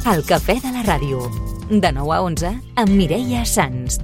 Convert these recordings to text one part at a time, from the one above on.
El Cafè de la Ràdio. De 9 a 11 amb Mireia Sans.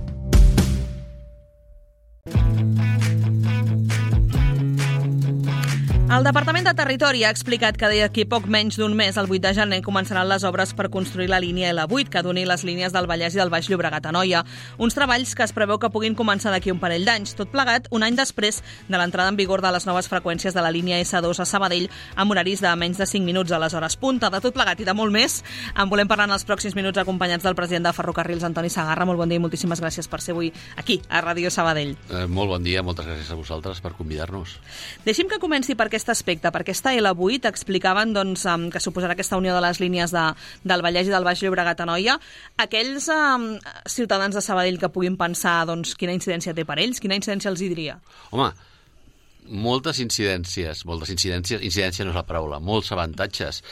El Departament de Territori ha explicat que d'aquí poc menys d'un mes, el 8 de gener, començaran les obres per construir la línia L8, que doni les línies del Vallès i del Baix Llobregat a Anoia. Uns treballs que es preveu que puguin començar d'aquí un parell d'anys, tot plegat un any després de l'entrada en vigor de les noves freqüències de la línia S2 a Sabadell, amb horaris de menys de 5 minuts a les hores punta. De tot plegat i de molt més, en volem parlar en els pròxims minuts acompanyats del president de Ferrocarrils, Antoni Segarra. Molt bon dia i moltíssimes gràcies per ser avui aquí, a Ràdio Sabadell. Molt bon dia, moltes gràcies a vosaltres per convidar-nos. Deixi'm que comenci per aquest aspecte, perquè aquesta L8 explicaven que suposarà aquesta unió de les línies del Vallès i del Baix Llobregat a Anoia. Aquells ciutadans de Sabadell que puguin pensar quina incidència té per ells, quina incidència els hi diria? Home, moltes incidències, incidència no és la paraula, molts avantatges.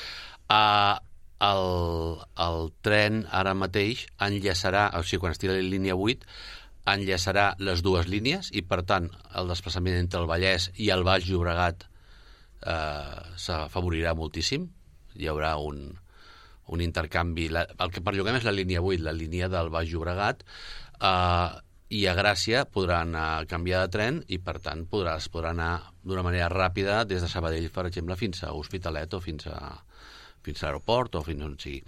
El tren ara mateix enllaçarà, o sigui, quan es tira la línia 8, enllaçarà les dues línies i, per tant, el desplaçament entre el Vallès i el Baix Llobregat s'afavorirà moltíssim. Hi haurà un intercanvi. El que perlloguem és la línia 8, la línia del Baix Llobregat, i a Gràcia podran canviar de tren i, per tant, es podrà anar d'una manera ràpida des de Sabadell, per exemple, fins a Hospitalet o fins a l'aeroport o fins on sigui.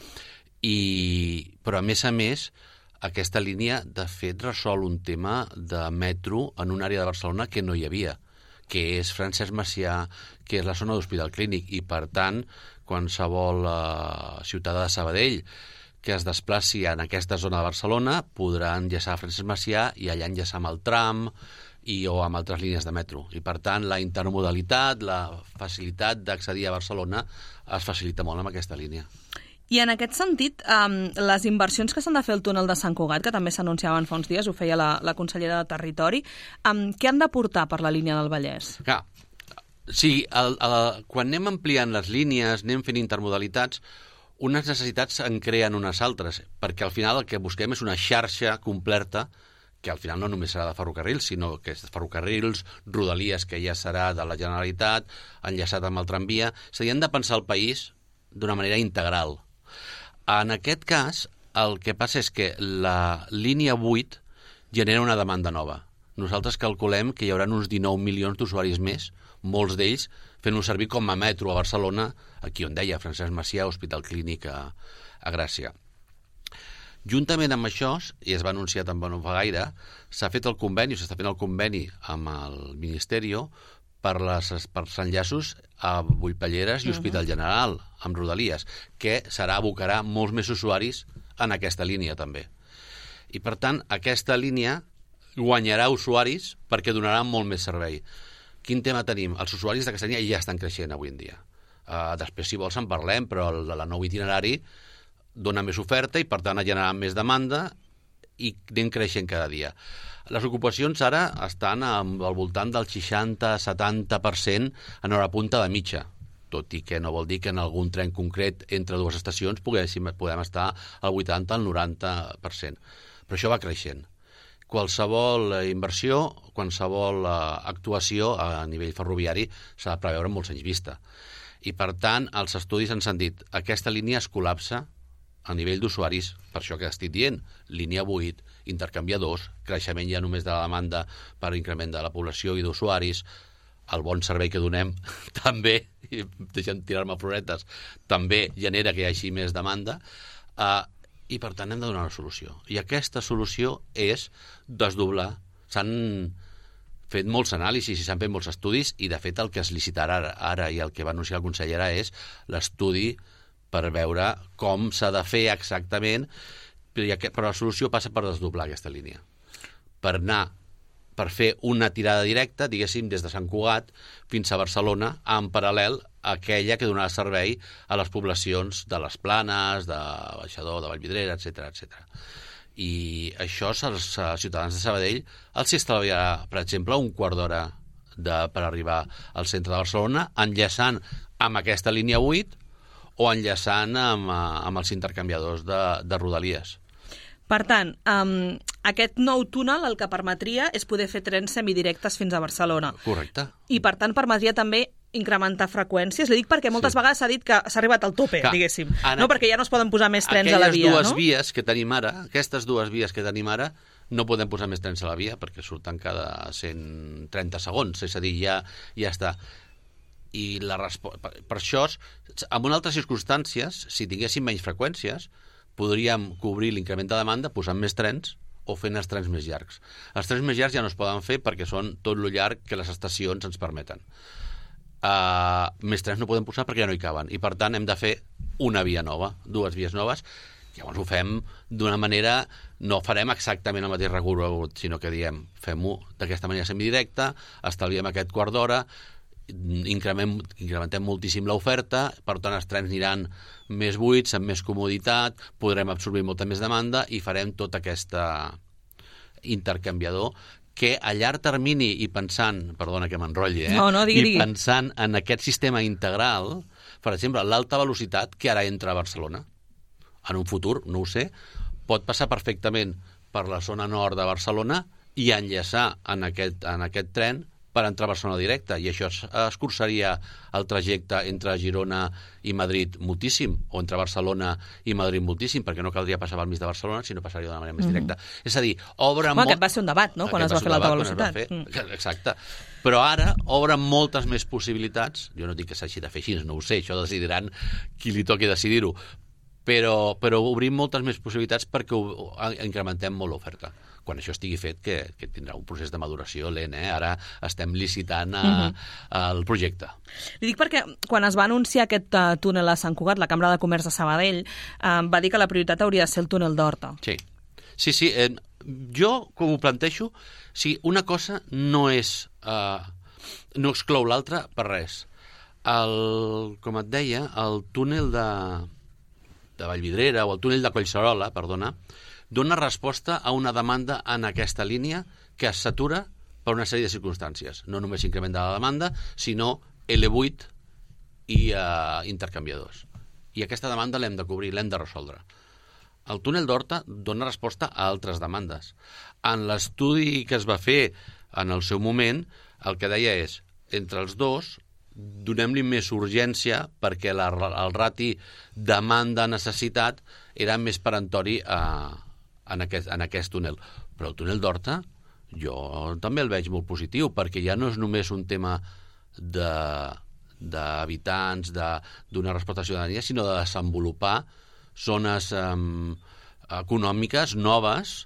Però, a més, aquesta línia, de fet, resol un tema de metro en una àrea de Barcelona que no hi havia, que és Francesc Macià, que és la zona d'Hospital Clínic, i per tant, qualsevol ciutadà de Sabadell que es desplaci en aquesta zona de Barcelona podrà enllaçar a Francesc Macià i allà enllaçar amb el tram o amb altres línies de metro. I per tant, la intermodalitat, la facilitat d'accedir a Barcelona es facilita molt amb aquesta línia. I en aquest sentit, les inversions que s'han de fer al túnel de Sant Cugat, que també s'anunciaven fa uns dies, ho feia la consellera de Territori, què han de portar per la línia del Vallès? Clar, sí, quan anem ampliant les línies, anem fent intermodalitats, unes necessitats en creen unes altres, perquè al final el que busquem és una xarxa completa, que al final no només serà de ferrocarrils, sinó que és de ferrocarrils, Rodalies, que ja serà de la Generalitat, enllaçat amb el tramvia. És a dir, hem de pensar el país d'una manera integral. En aquest cas, el que passa és que la línia 8 genera una demanda nova. Nosaltres calculem que hi haurà uns 19 milions d'usuaris més, molts d'ells fent-ho servir com a metro a Barcelona, aquí on deia Francesc Macià, Hospital Clínic a Gràcia. Juntament amb això, i es va anunciar també no fa gaire, s'està fent el conveni amb el Ministeri per enllaços a Bullpelleres i Hospital General, amb Rodalies, que abocarà molts més usuaris en aquesta línia també. I per tant, aquesta línia guanyarà usuaris perquè donarà molt més servei. Quin tema tenim? Els usuaris d'aquesta línia ja estan creixent avui en dia. Després, si vols, en parlem, però el nou itinerari dona més oferta i, per tant, generarà més demanda i anem creixent cada dia. Les ocupacions ara estan al voltant del 60-70% en hora punta de mitja, tot i que no vol dir que en algun tren concret entre dues estacions podem estar al 80-90%. Però això va creixent. Qualsevol inversió, qualsevol actuació a nivell ferroviari s'ha de preveure en molts anys vista. I, per tant, els estudis ens han dit que aquesta línia es col·lapsa a nivell d'usuaris, per això que estic dient, línia 8, intercanviadors, creixement ja només de la demanda per increment de la població i d'usuaris, el bon servei que donem també, i deixem tirar-me floretes, també genera que hi hagi més demanda, i per tant hem de donar una solució. I aquesta solució és desdoblar. S'han fet molts anàlisis i s'han fet molts estudis i, de fet, el que es licitarà ara i el que va anunciar la consellera és l'estudi per veure com s'ha de fer exactament, però la solució passa per desdoblar aquesta línia. Per fer una tirada directa, diguéssim, des de Sant Cugat fins a Barcelona, en paral·lel a aquella que donarà servei a les poblacions de les Planes, de Baixador, de Vallvidrera, etc. I això als ciutadans de Sabadell els estalviarà, per exemple, un quart d'hora per arribar al centre de Barcelona, enllaçant amb aquesta línia 8 o enllaçant amb els intercanviadors de Rodalies. Per tant, aquest nou túnel el que permetria és poder fer trens semidirectes fins a Barcelona. Correcte. I, per tant, permetria també incrementar freqüències? Li dic perquè moltes vegades s'ha dit que s'ha arribat al tope, diguéssim. No, perquè ja no es poden posar més trens a la via, no? Aquestes dues vies que tenim ara, no podem posar més trens a la via perquè surten cada 130 segons, és a dir, ja està. I per això, en unes altres circumstàncies, si tinguéssim menys freqüències, podríem cobrir l'increment de demanda posant més trens o fent els trens més llargs. Els trens més llargs ja no es poden fer perquè són tot lo llarg que les estacions ens permeten. Més trens no podem posar perquè ja no hi caben i per tant hem de fer una via nova, dues vies noves. Llavors ho fem d'una manera, no farem exactament el mateix recorregut, sinó que diem, fem-ho d'aquesta manera semidirecta, estalviem aquest quart d'hora, incrementem moltíssim l'oferta, per tant els trens aniran més buits, amb més comoditat, podrem absorbir molta més demanda i farem tot aquest intercanviador que a llarg termini i pensant, perdona que m'enrotlli, digui. I pensant en aquest sistema integral, per exemple, l'alta velocitat que ara entra a Barcelona, en un futur, no ho sé, pot passar perfectament per la zona nord de Barcelona i enllaçar en aquest tren per entrar a Barcelona directe, i això escurçaria el trajecte entre Girona i Madrid moltíssim, o entre Barcelona i Madrid moltíssim, perquè no caldria passar pel mig de Barcelona, sinó passaria d'una manera més directa. És a dir, obre molt... Aquest va ser un debat, no?, quan es va fer l'alta velocitat. Exacte. Però ara obre moltes més possibilitats, jo no dic que s'hagi de fer així, no ho sé, això decidiran qui li toqui decidir-ho, però obrim moltes més possibilitats perquè incrementem molt l'oferta. Quan això estigui fet, que tindrà un procés de maduració lent, ara estem licitant el projecte. Li dic perquè quan es va anunciar aquest túnel a Sant Cugat, la Cambra de Comerç de Sabadell va dir que la prioritat hauria de ser el túnel d'Horta. Sí. Jo, com ho plantejo, una cosa no exclou l'altra per res. Com et deia, el túnel de Vallvidrera o el túnel de Collserola, perdona, dona resposta a una demanda en aquesta línia que es satura per una sèrie de circumstàncies. No només increment de la demanda, sinó L8 i intercanviadors. I aquesta demanda l'hem de cobrir, l'hem de resoldre. El túnel d'Horta dona resposta a altres demandes. En l'estudi que es va fer en el seu moment, el que deia és, entre els dos, donem-li més urgència perquè el rati demanda-necessitat era més perentori en aquest túnel. Però el túnel d'Horta jo també el veig molt positiu perquè ja no és només un tema d'habitants, de donar resposta a la ciutadania, sinó de desenvolupar zones econòmiques noves,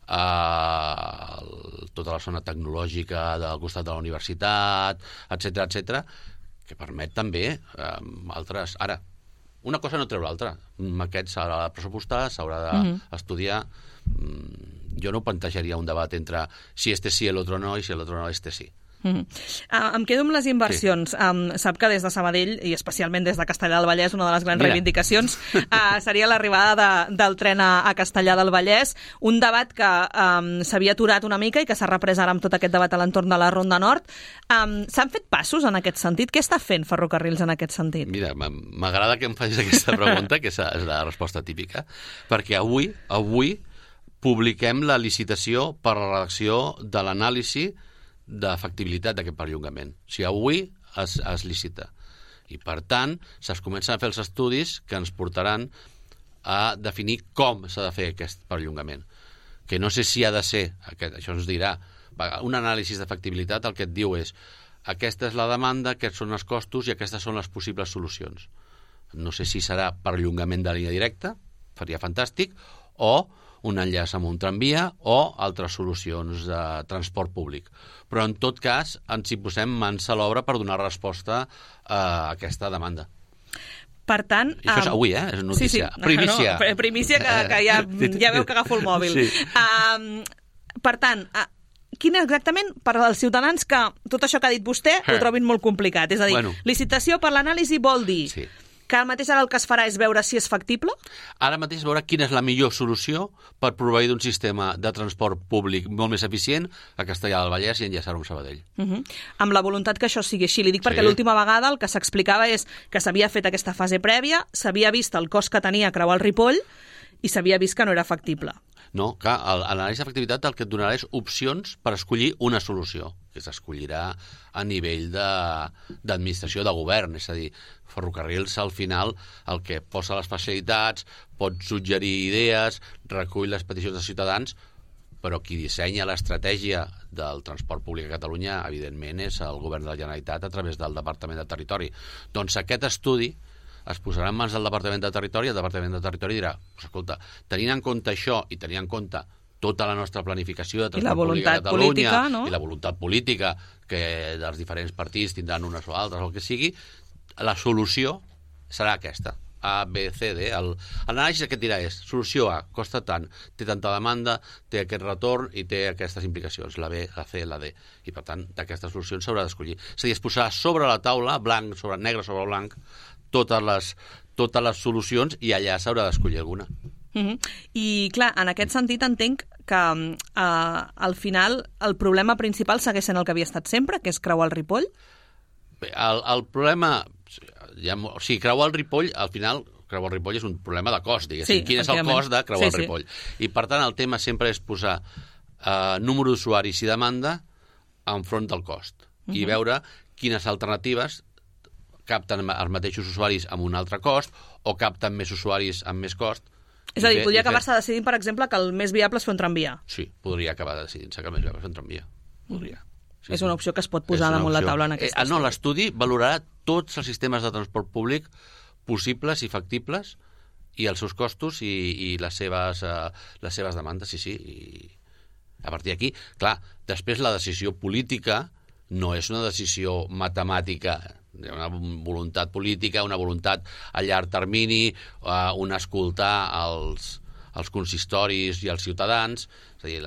tota la zona tecnològica del costat de la universitat, etc, que permet també altres... Ara, una cosa no treu l'altra. Aquest s'haurà de pressupostar, s'haurà d'estudiar. Jo no plantejaria un debat entre si este sí, el otro no, i si el otro no, este sí. Em quedo amb les inversions. Sap que des de Sabadell, i especialment des de Castellar del Vallès, una de les grans reivindicacions seria l'arribada del tren a Castellar del Vallès, un debat que s'havia aturat una mica i que s'ha reprès ara amb tot aquest debat a l'entorn de la Ronda Nord. S'han fet passos en aquest sentit? Què està fent Ferrocarrils en aquest sentit? Mira, m'agrada que em facis aquesta pregunta, que és la resposta típica, perquè avui publiquem la licitació per la redacció de l'anàlisi d'efectibilitat d'aquest perllongament. O sigui, avui es licita. I, per tant, es comencen a fer els estudis que ens portaran a definir com s'ha de fer aquest perllongament. Que no sé si ha de ser, això ens dirà, un anàlisi d'efectibilitat el que et diu és aquesta és la demanda, aquests són els costos i aquestes són les possibles solucions. No sé si serà perllongament de línia directa, faria fantàstic, o un enllaç amb un tramvia o altres solucions de transport públic. Però, en tot cas, ens hi posem mans a l'obra per donar resposta a aquesta demanda. Per tant... I això és avui, és notícia. Sí. Primícia. No, primícia que ja veu que agafo el mòbil. Sí. Per tant, quin exactament, per als ciutadans que tot això que ha dit vostè ho trobin molt complicat? És a dir, licitació per l'anàlisi vol dir... Sí. Que ara mateix el que es farà és veure si és factible? Ara mateix veure quina és la millor solució per proveir d'un sistema de transport públic molt més eficient a Castellar del Vallès i enllaçar-ho amb Sabadell. Amb la voluntat que això sigui així. Li dic perquè l'última vegada el que s'explicava és que s'havia fet aquesta fase prèvia, s'havia vist el cost que tenia creuar el Ripoll i s'havia vist que no era factible. No, clar, l'anàlisi d'efectivitat el que et donarà és opcions per escollir una solució. que s'escollirà a nivell d'administració de govern, és a dir, Ferrocarrils al final el que posa les facilitats, pot suggerir idees, recull les peticions dels ciutadans, però qui dissenya l'estratègia del transport públic a Catalunya, evidentment, és el govern de la Generalitat a través del Departament de Territori. Doncs aquest estudi es posarà en mans del Departament de Territori, i el Departament de Territori dirà, escolta, tenint en compte això i tenint en compte tota la nostra planificació de transport públic a Catalunya i la voluntat política que dels diferents partits tindran unes o altres o el que sigui, la solució serà aquesta. A, B, C, D. L'anàlisi que dirà és, solució A, costa tant, té tanta demanda, té aquest retorn i té aquestes implicacions, la B, la C, la D. I, per tant, d'aquestes solucions s'haurà d'escollir. És a dir, es posarà sobre la taula, blanc sobre negre sobre blanc, totes les solucions i allà s'haurà d'escollir alguna. I, clar, en aquest sentit entenc que al final el problema principal segueix sent el que havia estat sempre, que és creuar el Ripoll? Bé, el problema... O sigui, creuar el Ripoll, al final, creuar el Ripoll és un problema de cost, diguéssim. Quin és el cost de creuar el Ripoll? I, per tant, el tema sempre és posar número d'usuaris i demanda enfront del cost i veure quines alternatives capten els mateixos usuaris amb un altre cost o capten més usuaris amb més cost. És a dir, podria acabar-se decidint, per exemple, que el més viable és fer un tramvia. Sí, podria acabar decidint-se que el més viable és fer un tramvia. Podria. Sí, és una opció que es pot posar damunt la taula en aquesta estudi. No, l'estudi valorarà tots els sistemes de transport públic possibles i factibles i els seus costos i les seves demandes, sí. I a partir d'aquí, clar, després la decisió política no és una decisió matemàtica, una voluntat política, una voluntat a llarg termini, un escoltar els consistoris i els ciutadans. És a dir,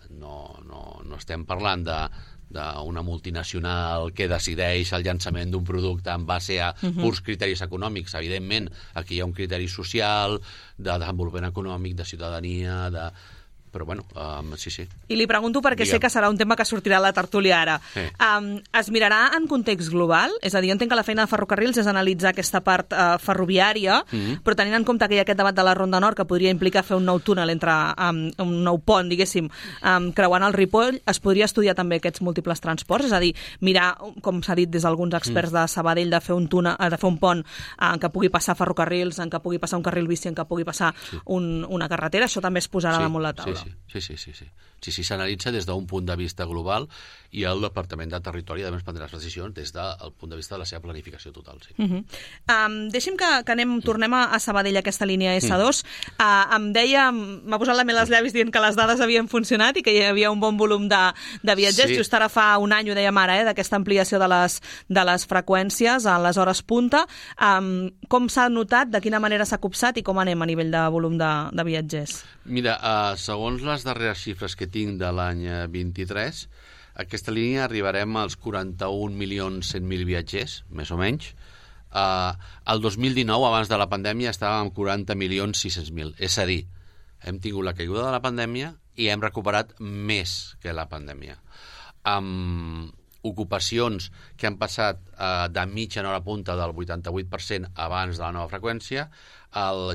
no estem parlant d'una multinacional que decideix el llançament d'un producte en base a purs criteris econòmics. Evidentment, aquí hi ha un criteri social, de desenvolupament econòmic, de ciutadania, però bueno, sí. I li pregunto perquè sé que serà un tema que sortirà a la tertúlia ara. Es mirarà en context global? És a dir, jo entenc que la feina de Ferrocarrils és analitzar aquesta part ferroviària, però tenint en compte que hi ha aquest debat de la Ronda Nord que podria implicar fer un nou túnel un nou pont, diguéssim, creuant el Ripoll, es podria estudiar també aquests múltiples transports? És a dir, mirar, com s'ha dit des d'alguns experts de Sabadell, de fer un pont en què pugui passar ferrocarrils, en què pugui passar un carril bici, en què pugui passar una carretera, això també es posarà damunt la taula. Sí, s'analitza des d'un punt de vista global i el Departament de Territori a més prendrà les decisions des del punt de vista de la seva planificació total. Sí. Deixi'm que tornem a Sabadell, aquesta línia S2. Em deia, m'ha posat la mel als llavis dient que les dades havien funcionat i que hi havia un bon volum de viatgers. Just ara fa un any, ho dèiem ara, d'aquesta ampliació de les freqüències a les hores punta. Com s'ha notat, de quina manera s'ha copsat i com anem a nivell de volum de viatgers? Mira, segons les darreres xifres que tinc de l'any 23, aquesta línia arribarem als 41.100.000 viatgers, més o menys. El 2019, abans de la pandèmia, estàvem amb 40.600.000. És a dir, hem tingut la caiguda de la pandèmia i hem recuperat més que la pandèmia. Amb ocupacions que han passat de mitja en hora punta del 88% abans de la nova freqüència al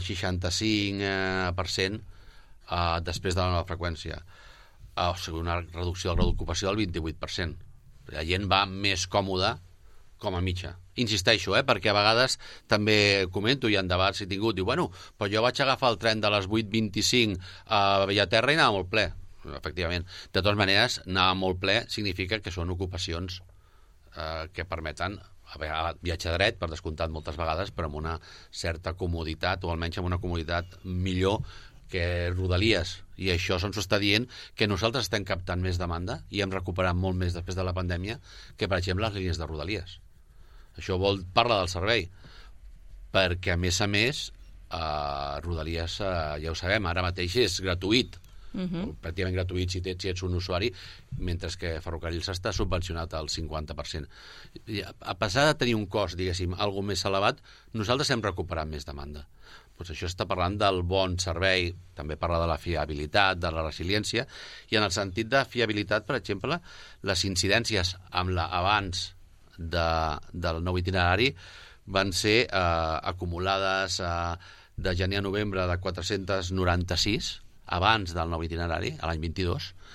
65% després de la nova freqüència. O sigui, una reducció del grau d'ocupació del 28%. La gent va més còmoda com a mitja. Insisteixo, perquè a vegades també comento, hi ha debats, he tingut, diu, bueno, però jo vaig agafar el tren de les 8:25 a Bellaterra i anava molt ple. Efectivament. De totes maneres, anar molt ple significa que són ocupacions que permeten viatge dret, per descomptat moltes vegades, però amb una certa comoditat, o almenys amb una comoditat millor que Rodalies, i això se'ns està dient que nosaltres estem captant més demanda i hem recuperat molt més després de la pandèmia que, per exemple, les línies de Rodalies. Això parla del servei, perquè, a més, Rodalies, ja ho sabem, ara mateix és gratuït, pràcticament gratuït si ets un usuari, mentre que Ferrocarrils està subvencionat al 50%. A pesar de tenir un cost, diguéssim, algo més elevat, nosaltres hem recuperat més demanda. Doncs això està parlant del bon servei, també parla de la fiabilitat, de la resiliència, i en el sentit de fiabilitat, per exemple, les incidències amb abans del nou itinerari van ser acumulades de gener a novembre de 496, abans del nou itinerari, a l'any 22,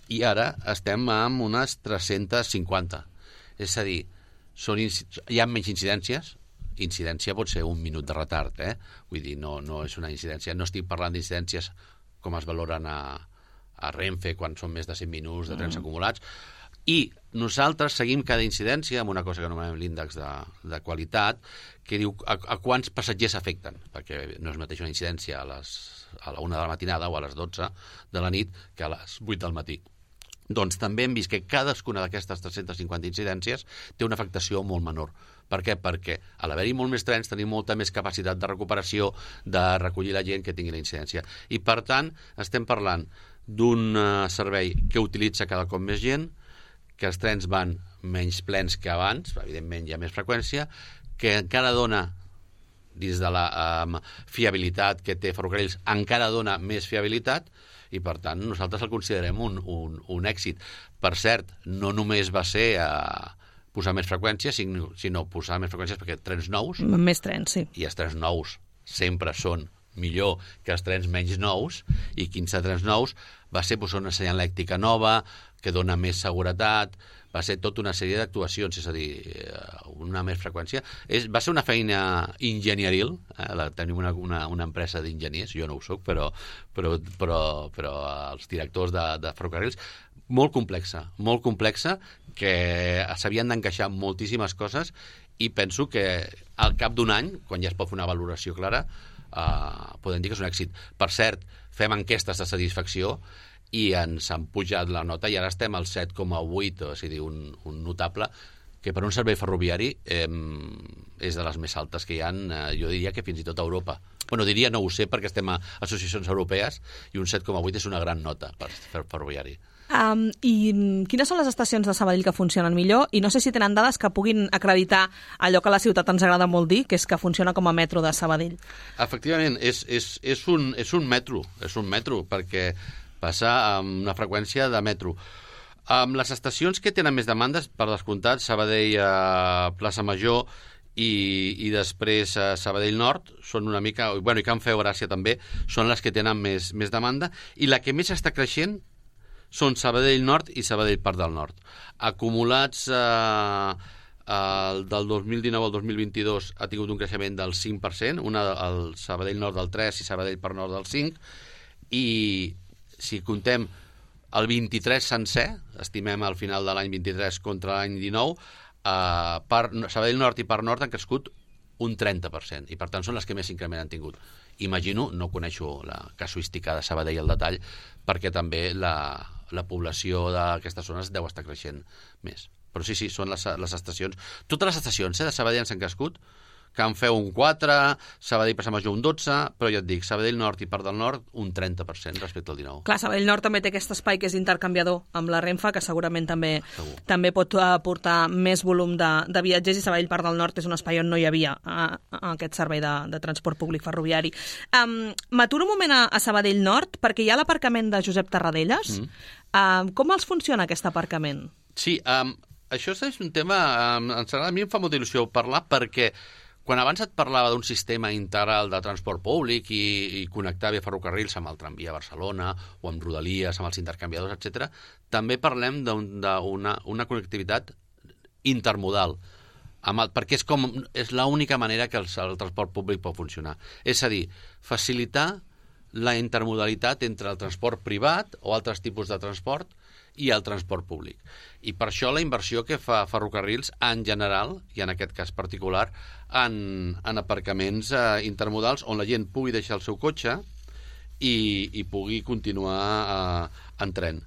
i ara estem amb unes 350. És a dir, hi ha menys incidències. Incidència pot ser 1 minut de retard, Vull dir, no és una incidència. No estic parlant d'incidències com es valoren a Renfe quan són més de 100 minuts de trens acumulats. I nosaltres seguim cada incidència amb una cosa que anomenem l'índex de qualitat, que diu a quants passatgers afecten, perquè no és mateix una incidència a la 1 de la matinada o a les 12 de la nit que a les 8 del matí. Doncs també hem vist que cadascuna d'aquestes 350 incidències té una afectació molt menor. Per què? Perquè a l'haver-hi molt més trens tenim molta més capacitat de recuperació, de recollir la gent que tingui la incidència. I per tant estem parlant d'un servei que utilitza cada cop més gent, que els trens van menys plens que abans, evidentment hi ha més freqüència, que encara dona, dins de la fiabilitat que té Ferrocarrils, encara dona més fiabilitat, i per tant nosaltres el considerem un èxit. Per cert, no només va ser posar més freqüències, sinó posar més freqüències perquè trens nous... Més trens, sí. I els trens nous sempre són millor que els trens menys nous, i 15 trens nous va ser posar una senyalèctica nova, que dona més seguretat, va ser tota una sèrie d'actuacions, és a dir, una més freqüència. Va ser una feina enginyeril, tenim una empresa d'enginyers, jo no ho soc, però els directors de Ferrocarrils, molt complexa, que s'havien d'encaixar moltíssimes coses, i penso que al cap d'un any, quan ja es pot fer una valoració clara, podem dir que és un èxit. Per cert, fem enquestes de satisfacció i ens han pujat la nota i ara estem al 7,8, és a dir, un notable que per un servei ferroviari és de les més altes que hi ha, jo diria que fins i tot a Europa. Bueno, diria, no ho sé, perquè estem a associacions europees, i un 7,8 és una gran nota per ferroviari. I quines són les estacions de Sabadell que funcionen millor? I no sé si tenen dades que puguin acreditar allò que a la ciutat ens agrada molt dir, que és que funciona com a metro de Sabadell. Efectivament, és un metro, perquè passa amb una freqüència de metro. Amb les estacions que tenen més demandes, per descomptat, Sabadell Plaça Major i després Sabadell Nord, són una mica, i Can Feu Gràcia també, són les que tenen més demanda, i la que més està creixent són Sabadell Nord i Sabadell Parc del Nord. Acumulats del 2019 al 2022 ha tingut un creixement del 5%, el Sabadell Nord del 3% i Sabadell Parc Nord del 5%, i si contem el 23 sencer, estimem al final de l'any 23 contra l'any 19, Sabadell Nord i Parc Nord han crescut un 30%, i per tant són les que més increment han tingut. Imagino, no coneixo la casuística de Sabadell al detall, perquè també la població d'aquestes zones deu estar creixent més. Però sí, són les estacions. Totes les estacions de Sabadell s'han crescut. Can Feu un 4, Sabadell Plaça Major un 12, però ja et dic, Sabadell Nord i Parc del Nord un 30% respecte al 19. Clar, Sabadell Nord també té aquest espai que és intercanviador amb la Renfe, que segurament també pot aportar més volum de viatgers, i Sabadell Parc del Nord és un espai on no hi havia aquest servei de transport públic ferroviari. M'aturo un moment a Sabadell Nord, perquè hi ha l'aparcament de Josep Tarradellas. Com els funciona aquest aparcament? Sí, això és un tema... A mi em fa molta il·lusió parlar, perquè quan abans et parlava d'un sistema integral de transport públic i connectar bé ferrocarrils amb el tramvia a Barcelona o amb rodalies, amb els intercanviadors, etc., també parlem d'una connectivitat intermodal, perquè és l'única manera que el transport públic pot funcionar. És a dir, facilitar la intermodalitat entre el transport privat o altres tipus de transport i el transport públic. I per això la inversió que fa Ferrocarrils en general, i en aquest cas particular, en aparcaments intermodals on la gent pugui deixar el seu cotxe i pugui continuar en tren.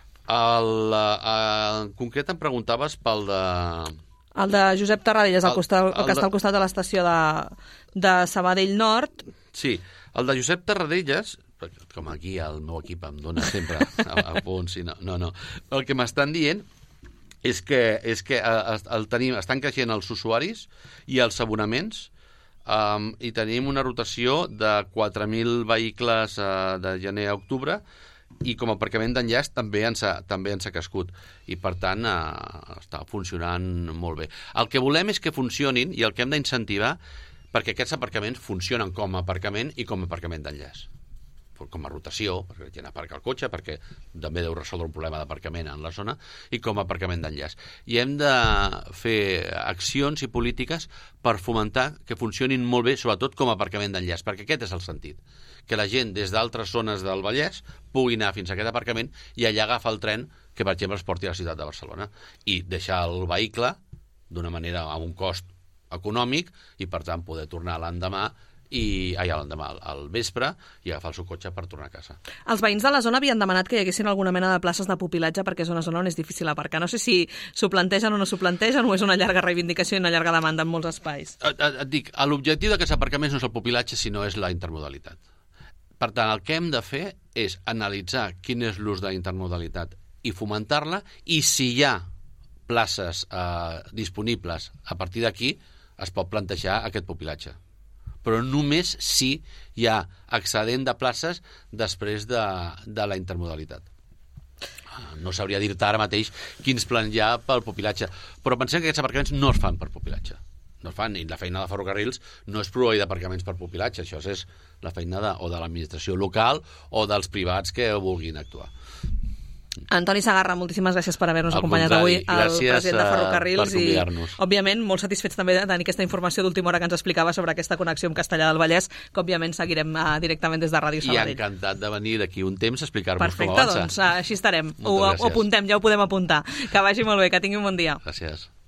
En concret em preguntaves pel de... El de Josep Tarradellas, el que està al costat de l'estació de Sabadell Nord. Sí, el de Josep Tarradellas, com aquí el meu equip em dona sempre a punts, no. El que m'estan dient és que estan creixent els usuaris i els abonaments, i tenim una rotació de 4.000 vehicles de gener a octubre, i com a aparcament d'enllaç també ens ha crescut, i per tant està funcionant molt bé. El que volem és que funcionin, i el que hem d'incentivar, perquè aquests aparcaments funcionen com a aparcament i com a aparcament d'enllaç. com a rotació, perquè la gent aparca el cotxe, perquè també deu resoldre un problema d'aparcament en la zona, i com a aparcament d'enllaç. I hem de fer accions i polítiques per fomentar que funcionin molt bé, sobretot com a aparcament d'enllaç, perquè aquest és el sentit, que la gent des d'altres zones del Vallès pugui anar fins a aquest aparcament i allà agafar el tren que, per exemple, es porti a la ciutat de Barcelona i deixar el vehicle d'una manera amb un cost econòmic i, per tant, poder tornar l'endemà al vespre i agafar el seu cotxe per tornar a casa. Els veïns de la zona havien demanat que hi haguessin alguna mena de places de pupilatge perquè és una zona on és difícil aparcar. No sé si s'ho plantegen o no s'ho plantegen o és una llarga reivindicació i una llarga demanda en molts espais. Et dic, l'objectiu d'aquests aparcaments no és el pupilatge, sinó és la intermodalitat. Per tant, el que hem de fer és analitzar quin és l'ús de la intermodalitat i fomentar-la, i si hi ha places disponibles a partir d'aquí, es pot plantejar aquest pupilatge. Però només si hi ha excedent de places després de la intermodalitat. No sabria dir-te ara mateix quins plans hi ha pel pupilatge, però pensem que aquests aparcaments no es fan per pupilatge. No es fan, i la feina de ferrocarrils no és proveir d'aparcaments per pupilatge, això és la feina de l'administració local o dels privats que vulguin actuar. Antoni Segarra, moltíssimes gràcies per haver-nos acompanyat avui, el president de Ferrocarrils, i òbviament molt satisfets també de tenir aquesta informació d'última hora que ens explicava sobre aquesta connexió amb Castellar del Vallès, que òbviament seguirem directament des de Ràdio Sabadell. I encantat de venir d'aquí un temps a explicar-vos com avança. Perfecte, doncs així estarem. Ho apuntem, ja ho podem apuntar. Que vagi molt bé, que tingui un bon dia. Gràcies.